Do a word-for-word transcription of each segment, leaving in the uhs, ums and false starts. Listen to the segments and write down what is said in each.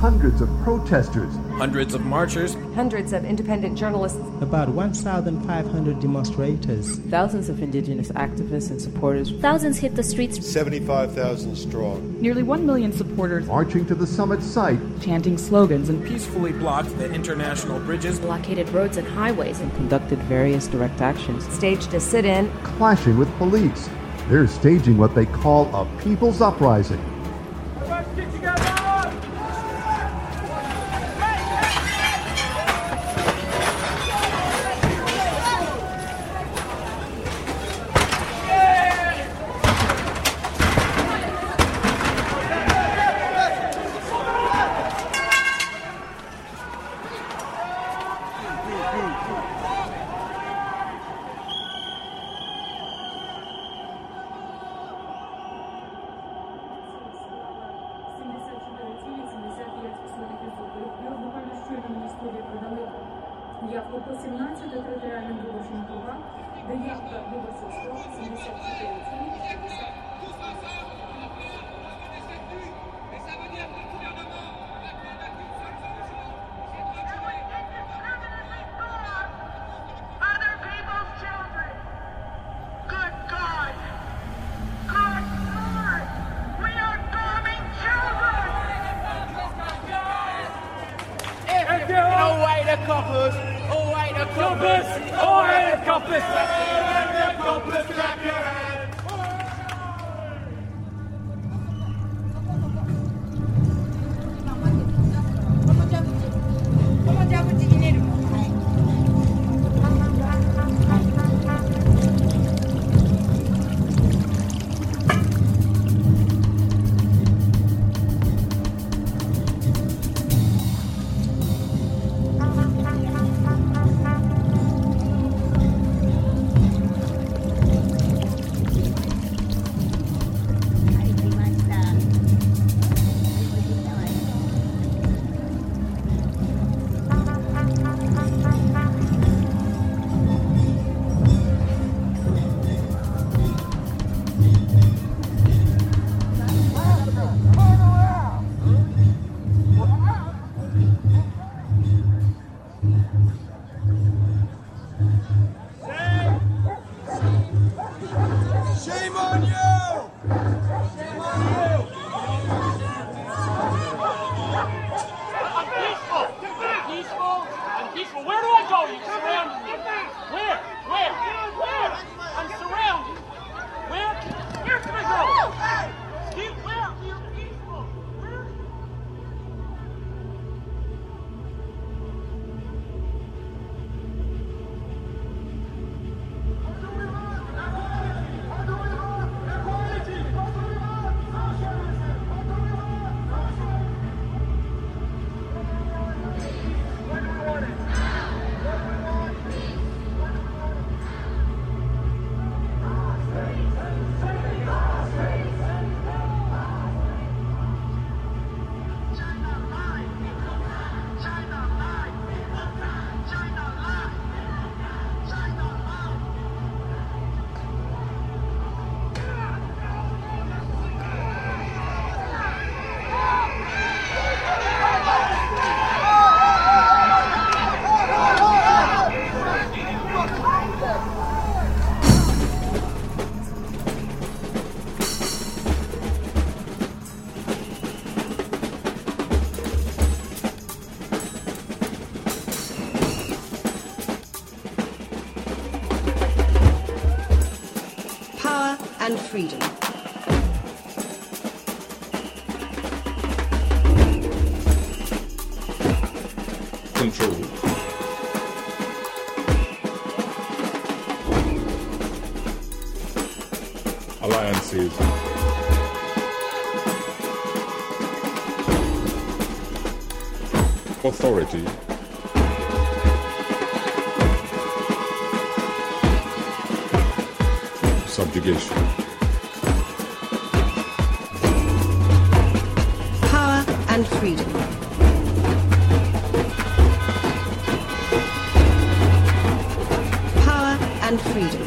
hundreds of protesters, hundreds of marchers, hundreds of independent journalists, about one thousand five hundred demonstrators, thousands of indigenous activists and supporters. Thousands hit the streets. seventy-five thousand strong. Nearly one million supporters marching to the summit site, chanting slogans and peacefully blocked the international bridges, blockaded roads and highways, and conducted various direct actions. Staged a sit-in, clashing with police. They're staging what they call a people's uprising. Get together! Явку по сімнадцяти територіальним виборчим округам, де явка виборців склала сімдесят чотири цілих п'ятдесят. Coppers! Away the coppers! Away the coppers! Away the coppers! Clap your hands! And freedom. Control. Alliances. Authority. Subjugation. Power and freedom. Power and freedom.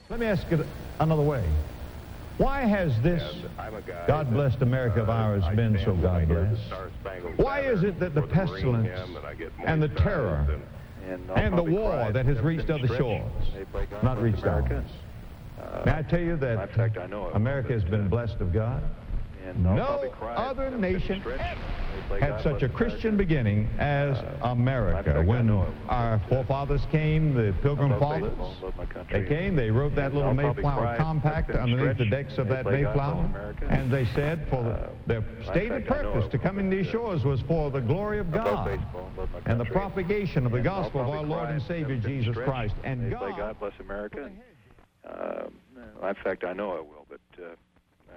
Let me ask it another way. Why has this God-blessed America of ours been so God-blessed? Why is it that the pestilence and the terror and the war that has reached other shores not reached ours? May I tell you that America has been blessed of God? No other nation had such a Christian beginning as America. When our forefathers came, the Pilgrim Fathers, they came, they wrote that little Mayflower Compact underneath the decks of that Mayflower, and they said for their stated purpose to come in these shores was for the glory of God and the propagation of the gospel of our Lord and Savior Jesus Christ. And God, God bless America. Uh, in fact, I know I will, but uh, uh,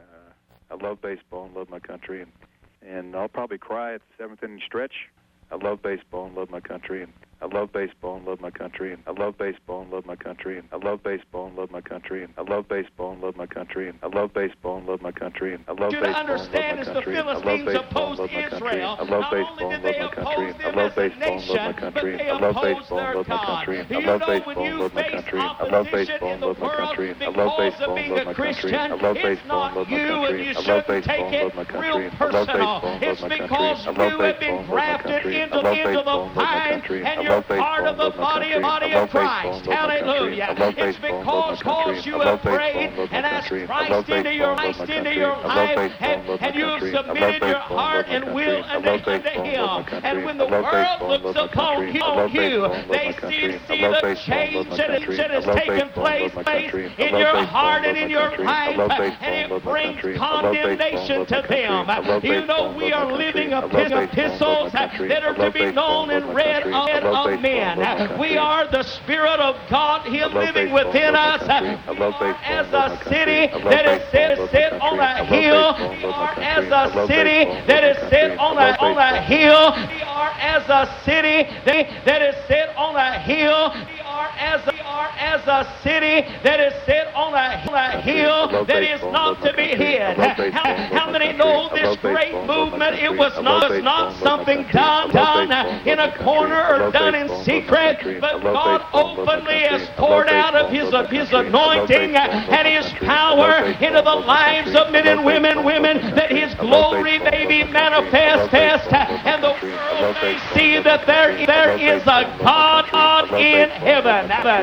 I love baseball and love my country, and And I'll probably cry at the seventh inning stretch. I love baseball and love my country, and I love baseball and love my country, and I love baseball and love my country, and I love baseball and love my country, and I love baseball and love my country, and I love baseball and love my country, and I love baseball and love my country, and I love baseball and love my country, I love baseball and love my country, I love baseball and love my country, I love baseball and love my country, I love baseball and love my country, I love baseball and love my country, I love baseball and love my country, I love baseball and love my country, I love baseball and love my country, I love baseball and love my country, I love baseball and love my country, I love baseball and love my country, I love part of the body, body of Christ. Hallelujah. It's because, because you have prayed and asked Christ into your life, into your life, and, and you have submitted your heart and will unto Him. And when the world looks upon you, they see, see the change that has taken place, place in your heart and in your life, and it brings condemnation to them. You know, we are living epistles that are to be known and read of men. We are the Spirit of God, Him living within us. We are as a city that is set, set on a hill. We are as a city that is set on a, on a hill. We are as a city that, that is set on a hill. We are as a, we are as a city that is set on a, on a hill that is not to be hid. How, how many know this great movement? It was not, it was not something done, done in a corner or done in secret, but God openly has poured out of His, of His anointing and His power into the lives of men and women, women, that His glory may be manifest, and the world may see that there, there is a God, God in heaven.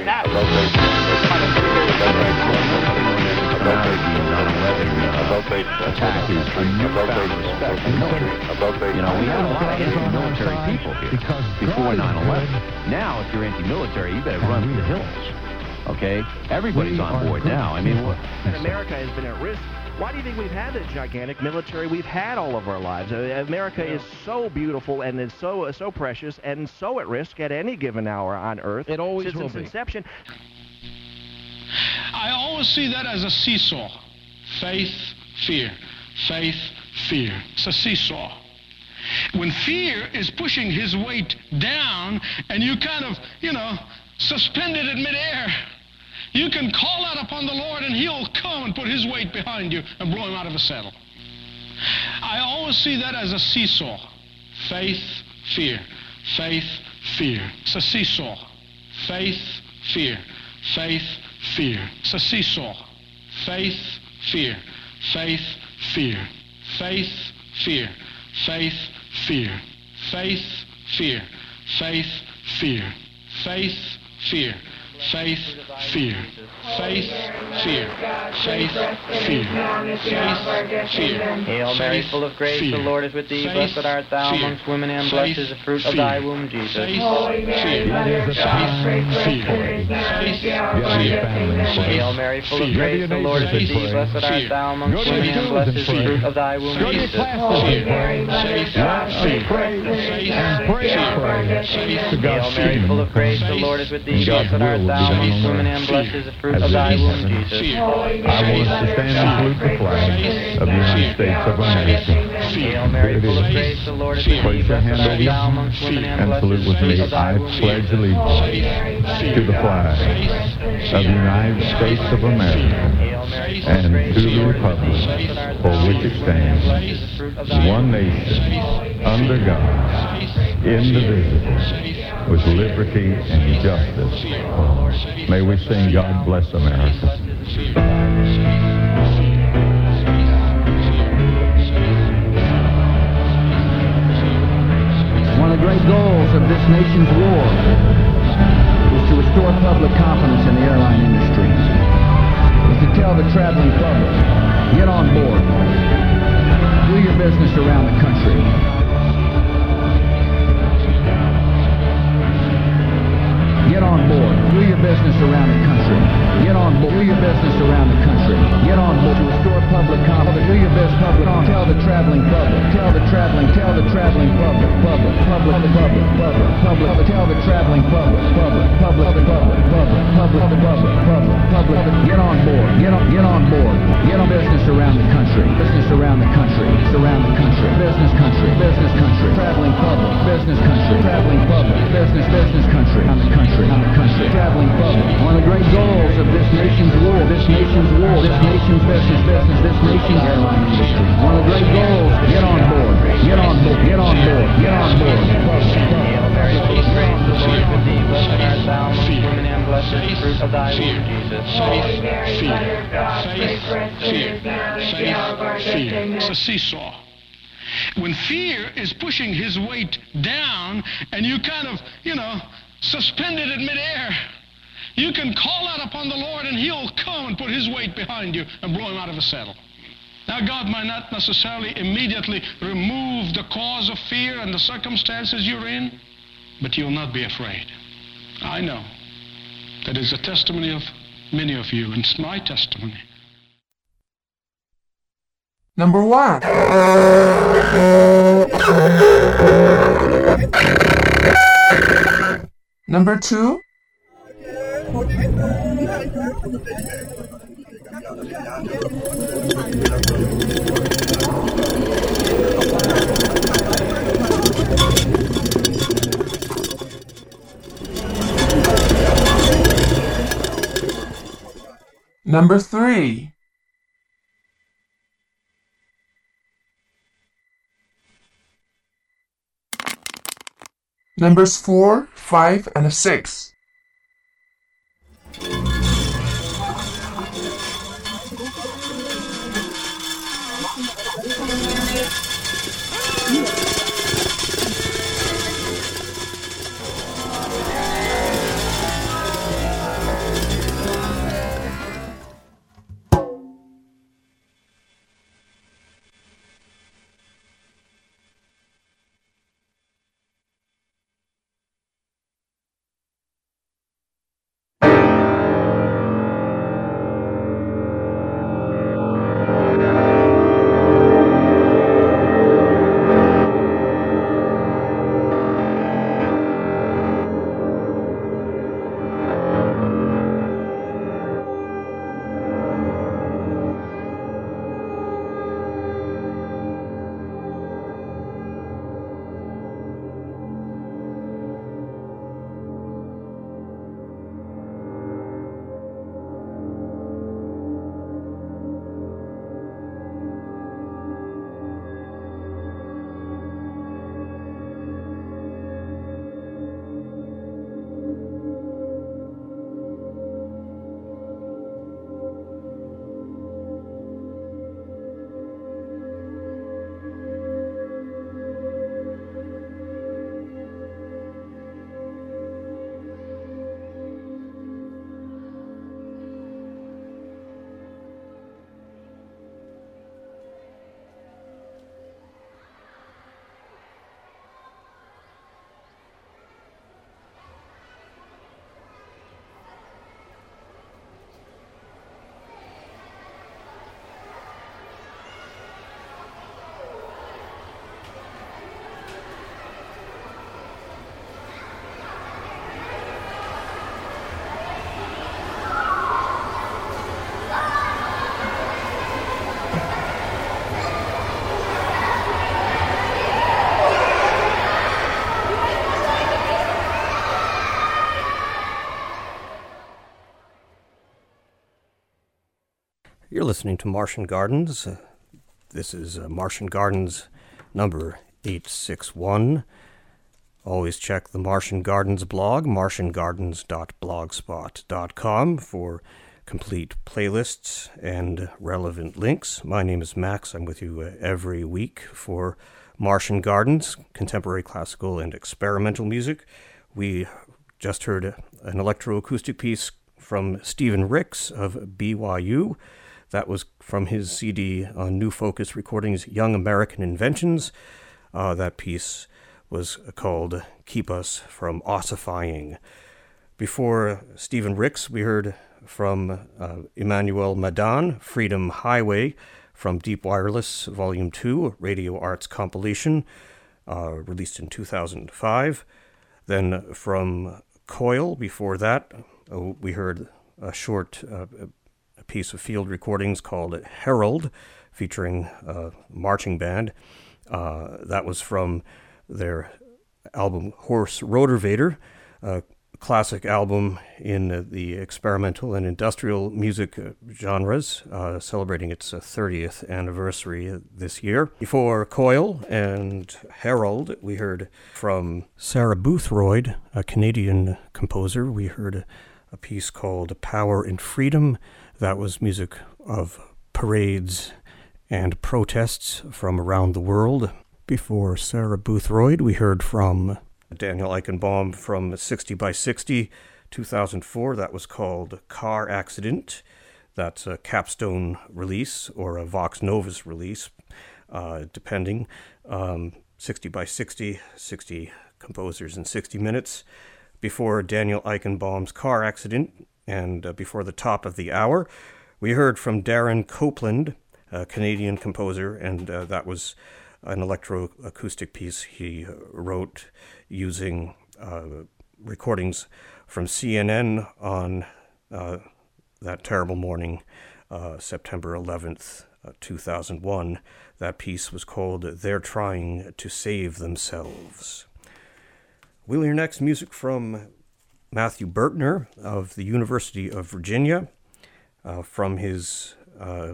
Attack is a newfound respect for military. You know, we had a lot of anti-military people here before nine eleven. Now, if you're anti-military, you better run for the hills. Okay? Everybody's on board now. I mean, what? America has been at risk. Why do you think we've had the gigantic military we've had all of our lives? America is so beautiful and is so so precious and so at risk at any given hour on Earth. It always since will its be. inception. I always see that as a seesaw. Faith, fear. Faith, fear. It's a seesaw. When fear is pushing his weight down and you kind of, you know, suspended in midair, you can call out upon the Lord and He'll come and put His weight behind you and blow him out of his saddle. I always see that as a seesaw. Faith, fear. Faith, fear. It's a seesaw. Faith, fear. Faith, fear. It's a seesaw. Faith, fear. Faith, fear. Faith, fear. Faith, fear. Faith, fear. Faith, fear. Faith, fear. Faith, fear. Faith, fear. Faith, fear. Faith, fear. Hail Mary, full of grace, the Lord is with thee. Blessed art thou amongst women, and blessed is the fruit of thy womb, Jesus. Faith, fear. Faith, fear. Hail Mary, full of grace, the Lord is with thee. Blessed art thou amongst women, and blessed is the fruit of thy womb, Jesus. Faith, Hail Mary, full of grace, the Lord is with thee. Blessed art thou amongst women, and blessed is the fruit of thy womb, Jesus. I want us to stand and salute the flag of the United States of America. Hail Mary, full of grace, the Lord is with thee. Place your hand over you and salute with me. I pledge allegiance to the flag of the United States of America and to the republic for which it stands, one nation, under God, indivisible, with liberty and justice for all. May we sing God Bless America. One of the great goals of this nation's war is to restore public confidence in the airline industry. Is to tell the traveling public, get on board. Do your business around the country. Get on board. Do your business around the country. Get on board. Do your business around the country. Get on board to restore public confidence. Do your business public. Tell the traveling public. Tell the traveling. Tell the traveling public. Public. Public. Public. Public. Public. Tell the traveling public. Public. Public. Public. Public. Public. Public. Public. Public. Get on board. Get on. Get on board. Get on business around the country. Business around the country. Around the country. Business country. Business country. Traveling public. Business country. Traveling public. Business. Business country. On the country. On the country. Traveling public. One of the great goals of this nation's war. This nation's war. This nation's business. Business. This nation's airline industry. One of the great goals. Get on board. Get on board. Get on board. Get on board. Hail Mary, full of grace, the Lord is with thee. Blessed art thou amongst women, and blessed is the fruit of thy womb, Jesus. Faith, fear, faith, fear, faith, fear. It's a seesaw. When fear is pushing his weight down and you kind of, you know, suspended in midair, you can call out upon the Lord and he'll come and put his weight behind you and blow him out of the saddle. Now, God might not necessarily immediately remove the cause of fear and the circumstances you're in, but you'll not be afraid. I know. That is the testimony of many of you, and it's my testimony. Number one. Number two. Number three. Numbers four, five, and a six. You're listening to Martian Gardens. Uh, this is uh, Martian Gardens number eight six one. Always check the Martian Gardens blog, martian gardens dot blogspot dot com, for complete playlists and relevant links. My name is Max. I'm with you uh, every week for Martian Gardens, contemporary classical and experimental music. We just heard an electroacoustic piece from Stephen Ricks of B Y U. That was from his C D on New Focus Recordings, Young American Inventions. Uh, that piece was called Keep Us From Ossifying. Before Stephen Ricks, we heard from uh, Emmanuel Madan, Freedom Highway, from Deep Wireless Volume two, Radio Arts Compilation, uh, released in two thousand five. Then from Coil, before that, uh, we heard a short uh, a piece of field recordings called Herald, featuring a marching band. Uh, that was from their album Horse Rotorvator, a classic album in the experimental and industrial music genres, uh, celebrating its thirtieth anniversary this year. Before Coil and Herald, we heard from Sarah Boothroyd, a Canadian composer. We heard a piece called Power and Freedom. That was music of parades and protests from around the world. Before Sarah Boothroyd, we heard from Daniel Eichenbaum from sixty by sixty, two thousand four. That was called Car Accident. That's a capstone release or a Vox Novus release, uh, depending. Um, sixty by sixty, sixty composers in sixty minutes. Before Daniel Eichenbaum's Car Accident and uh, before the top of the hour, we heard from Darren Copeland, a Canadian composer, and uh, that was an electroacoustic piece he wrote using uh, recordings from C N N on uh, that terrible morning, uh, September eleventh, uh, two thousand one. That piece was called They're Trying to Save Themselves. We'll hear next music from Matthew Bertner of the University of Virginia, uh, from his uh,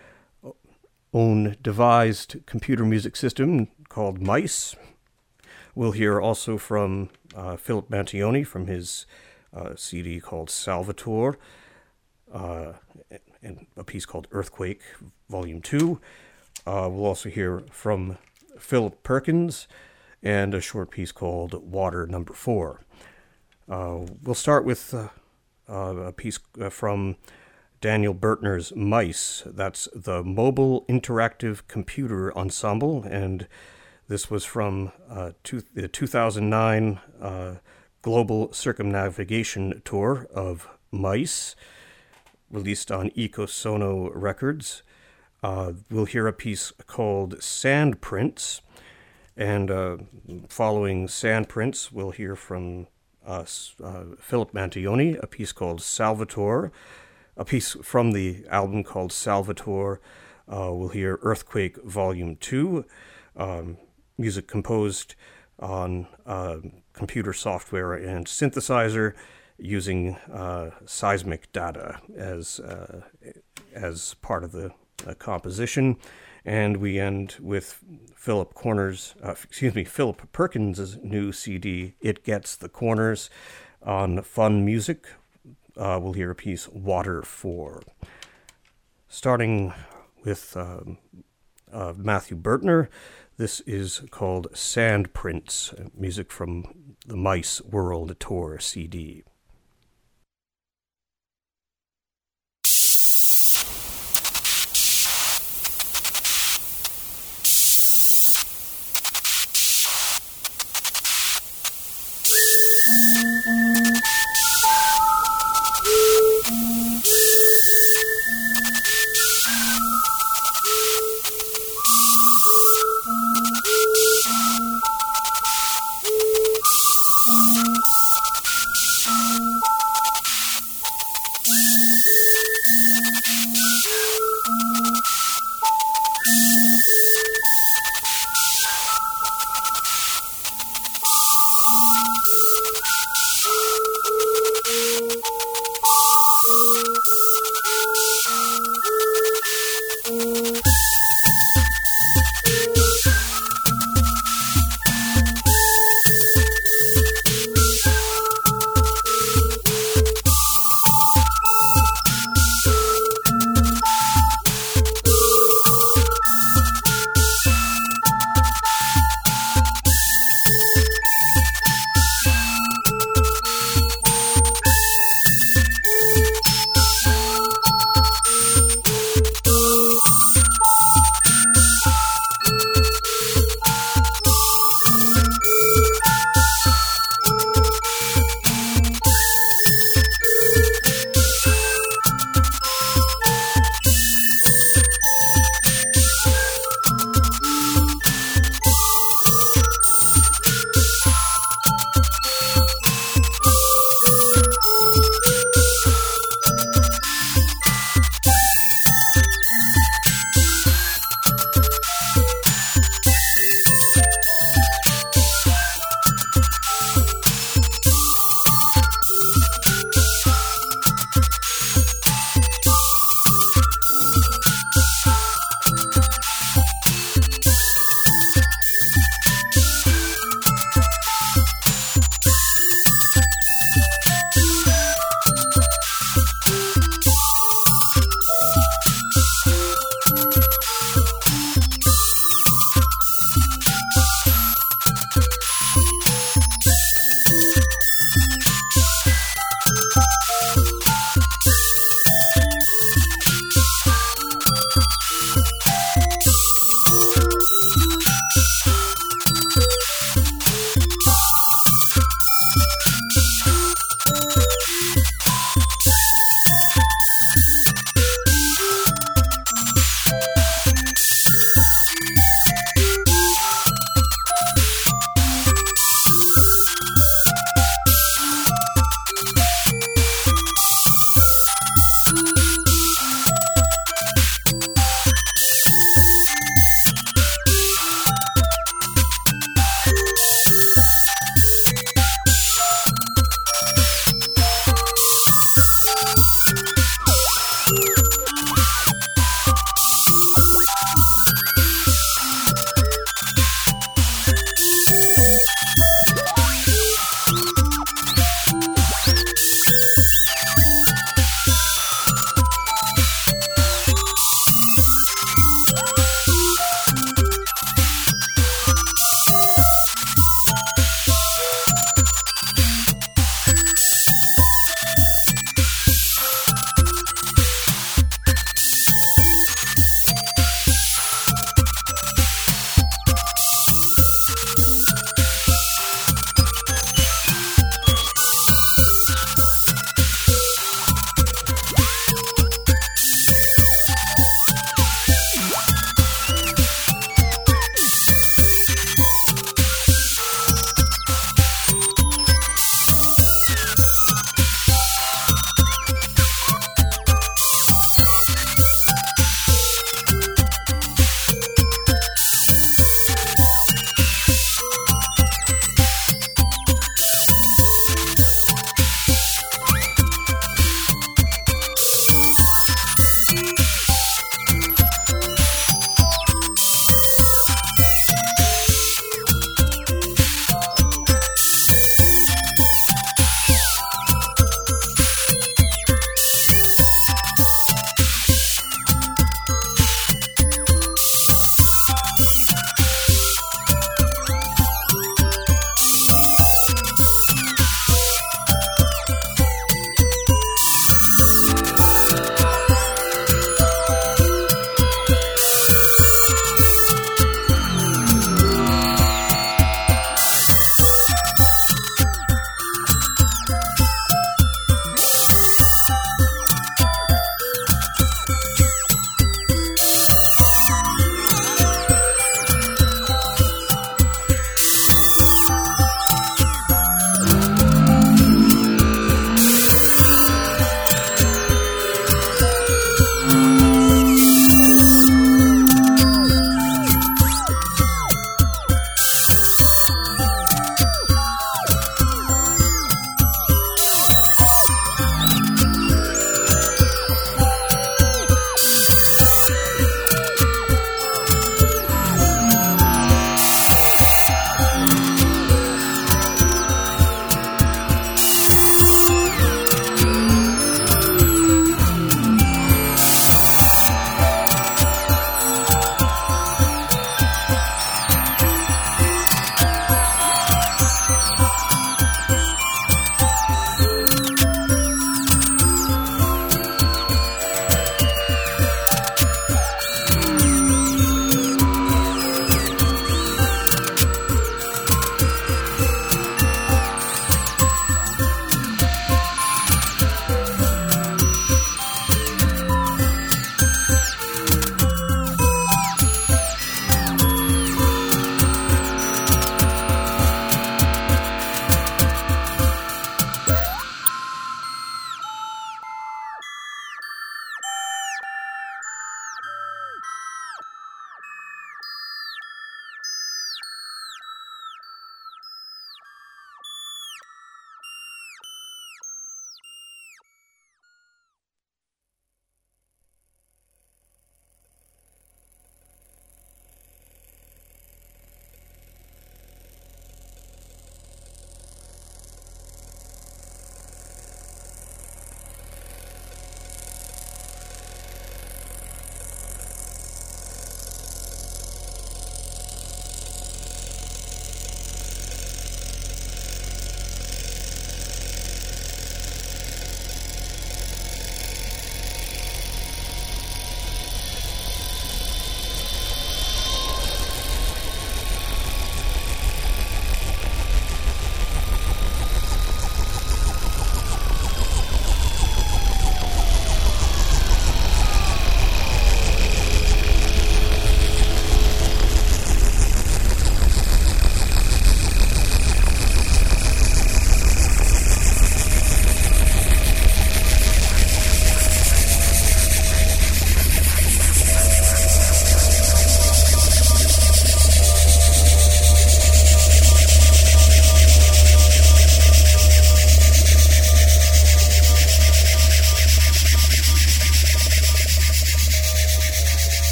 own devised computer music system called Mice. We'll hear also from uh, Philip Mantioni from his uh, C D called Salvatore, uh, and a piece called Earthquake, Volume two. Uh, we'll also hear from Philip Perkins and a short piece called Water Number four. Uh, we'll start with uh, uh, a piece uh, from Daniel Bertner's Mice. That's the Mobile Interactive Computer Ensemble, and this was from uh, two, the two thousand nine uh, Global Circumnavigation Tour of Mice, released on Ecosono Records. Uh, we'll hear a piece called Sandprints, and uh, following Sandprints, we'll hear from uh, uh, Philip Mantioni, a piece called Salvatore, a piece from the album called Salvatore. Uh, we'll hear Earthquake Volume two, um, music composed on uh, computer software and synthesizer using uh, seismic data as uh, as part of the uh, composition. And we end with Philip Corners, uh, excuse me, Philip Perkins' new C D, It Gets the Corners, on Fun Music. Uh, we'll hear a piece, Water four. Starting with um, uh, Matthew Bertner, this is called Sandprints, music from the Mice World Tour C D. Thank you.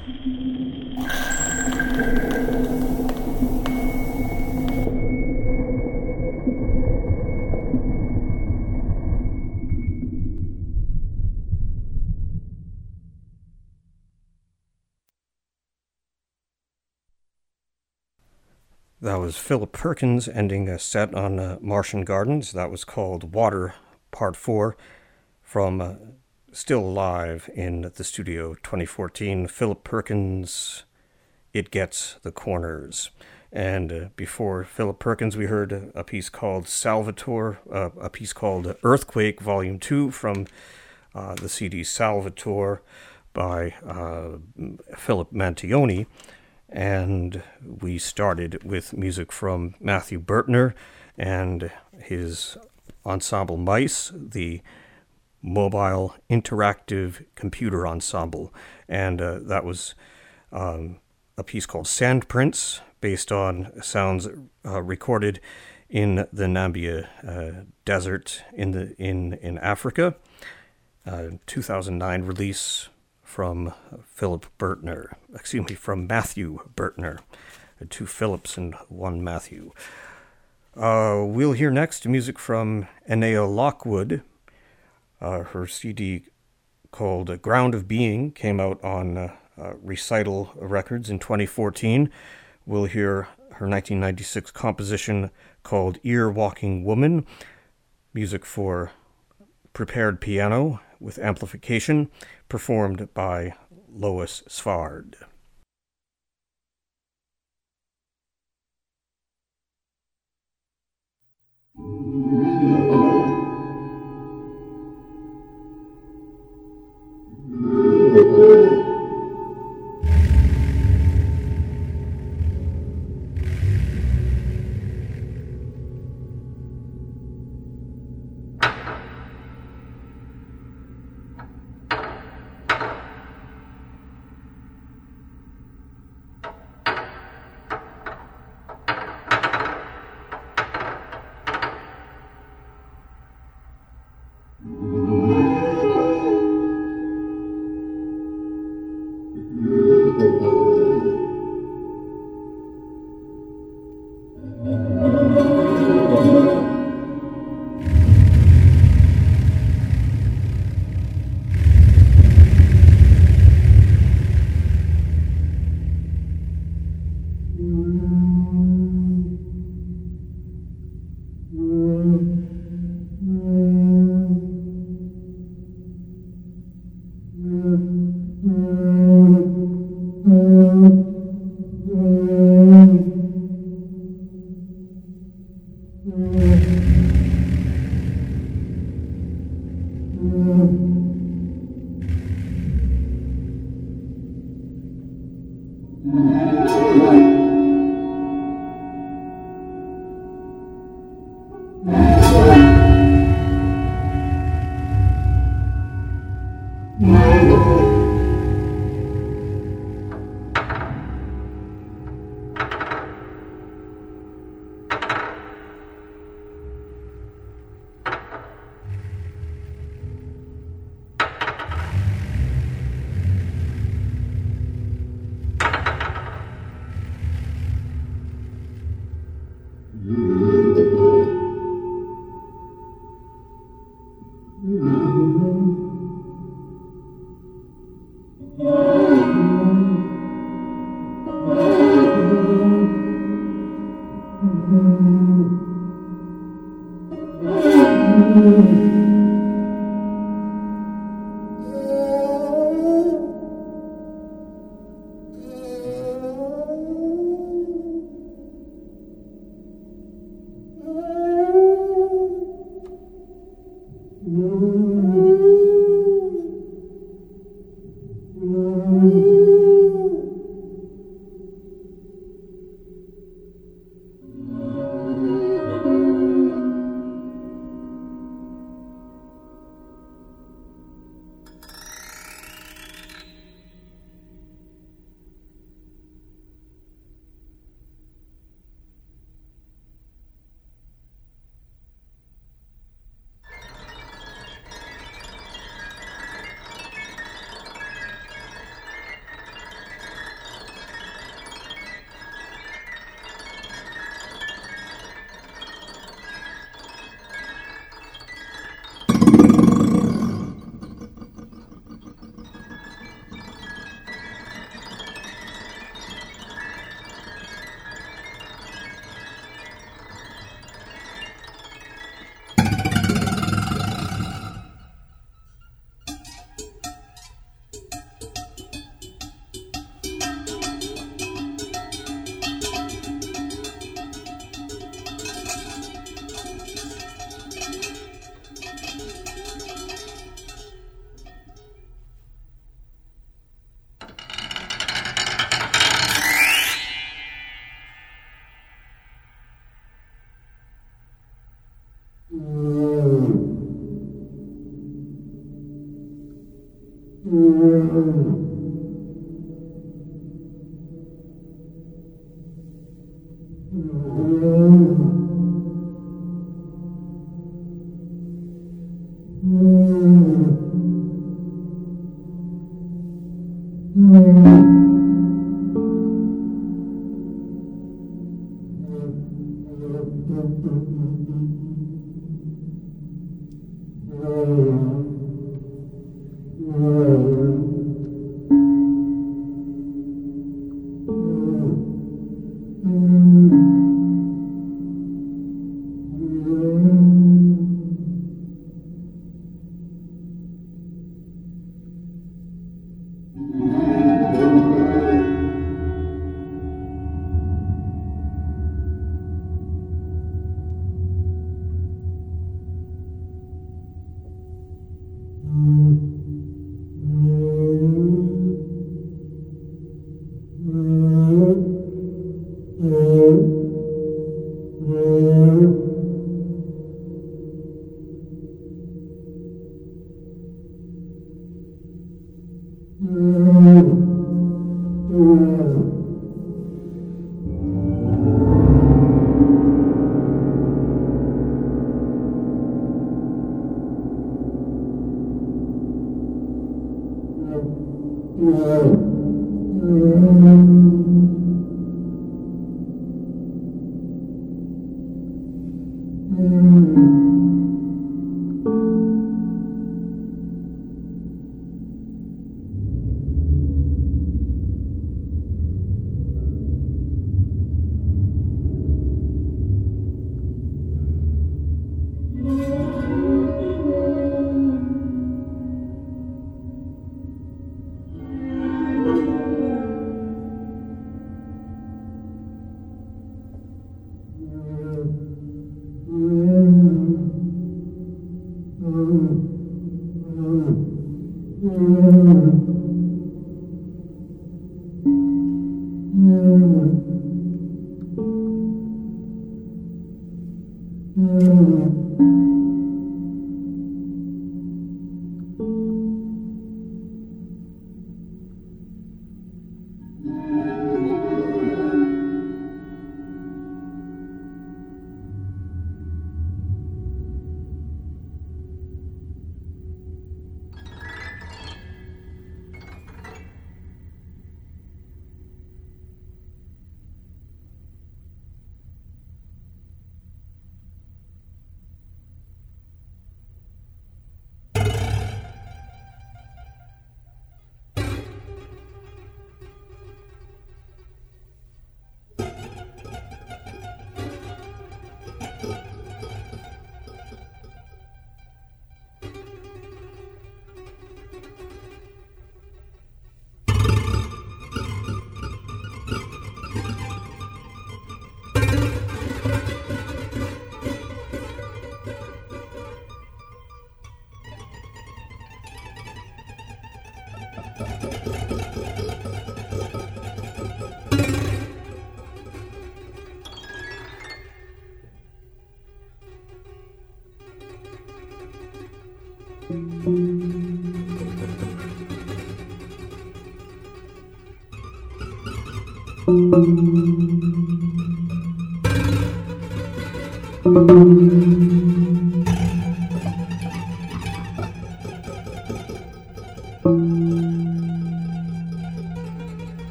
That was Philip Perkins ending a set on uh, Martian Gardens. That was called Water Part four from uh, Still Alive in the Studio twenty fourteen. Philip Perkins, It Gets the Corners. And uh, before Philip Perkins, we heard a piece called Salvatore, uh, a piece called Earthquake Volume two from uh, the C D Salvatore by uh, Philip Mantioni. And we started with music from Matthew Bertner and his ensemble Mice, the Mobile Interactive Computer Ensemble. And uh, that was um, a piece called Sandprints, based on sounds uh, recorded in the Namibia uh, Desert in the in, in Africa. Uh, two thousand nine release from Philip Bertner, excuse me, from Matthew Bertner. Two Philips and one Matthew. Uh, we'll hear next music from Enea Lockwood. Uh, her C D called Ground of Being came out on uh, uh, Recital Records in twenty fourteen. We'll hear her nineteen ninety-six composition called Ear Walking Woman, music for prepared piano with amplification, performed by Lois Svard.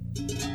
Thank you.